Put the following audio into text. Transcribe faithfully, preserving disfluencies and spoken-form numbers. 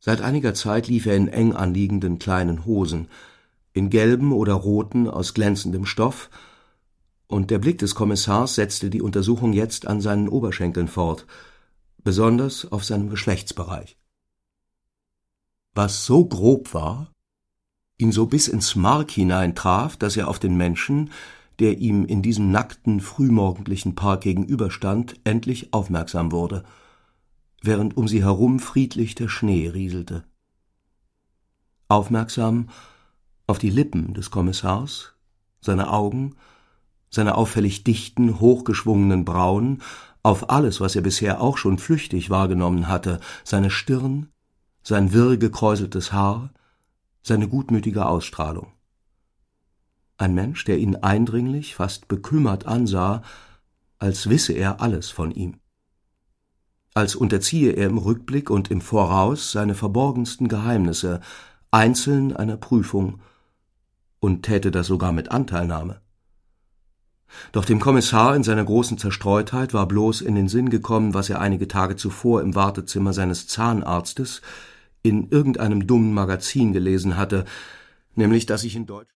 Seit einiger Zeit lief er in eng anliegenden kleinen Hosen, in gelben oder roten aus glänzendem Stoff, und der Blick des Kommissars setzte die Untersuchung jetzt an seinen Oberschenkeln fort, besonders auf seinem Geschlechtsbereich. Was so grob war, ihn so bis ins Mark hinein traf, dass er auf den Menschen, der ihm in diesem nackten, frühmorgendlichen Park gegenüberstand, endlich aufmerksam wurde, während um sie herum friedlich der Schnee rieselte. Aufmerksam auf die Lippen des Kommissars, seine Augen, seine auffällig dichten, hochgeschwungenen Brauen, auf alles, was er bisher auch schon flüchtig wahrgenommen hatte, seine Stirn, sein wirr gekräuseltes Haar, seine gutmütige Ausstrahlung. Ein Mensch, der ihn eindringlich, fast bekümmert ansah, als wisse er alles von ihm. Als unterziehe er im Rückblick und im Voraus seine verborgensten Geheimnisse, einzeln einer Prüfung, und täte das sogar mit Anteilnahme. Doch dem Kommissar in seiner großen Zerstreutheit war bloß in den Sinn gekommen, was er einige Tage zuvor im Wartezimmer seines Zahnarztes in irgendeinem dummen Magazin gelesen hatte, nämlich dass sich in Deutschland